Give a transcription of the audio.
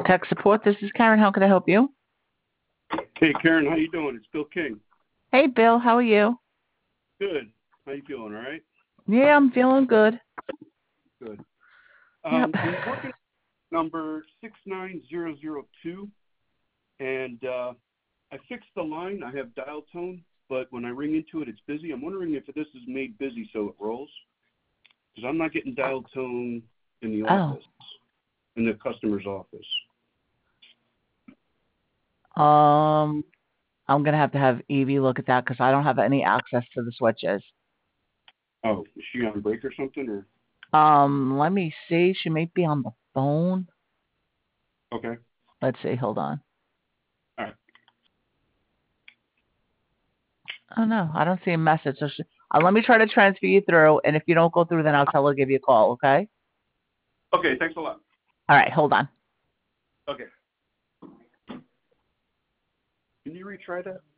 Tech support, this is Karen. How can I help you? Hey Karen, how you doing? It's Bill King. Hey, Bill. How are you? Good. How you feeling? All right. Yeah, I'm feeling good. Good. Yep. I'm working number 69002, and I fixed the line. I have dial tone, but when I ring into it, it's busy. I'm wondering if this is made busy so it rolls, because I'm not getting dial tone in the Oh. office, in the customer's office. I'm gonna have to have Evie look at that because I don't have any access to the switches. Oh, is she on break or something? Or Let me see. She may be on the phone. okay. Let's see. Hold on. All right. Oh no, I don't see a message. So let me try to transfer you through, and if you don't go through, then I'll tell her to give you a call. Okay? Okay. Thanks a lot. All right. Hold on. Okay. Can you retry that?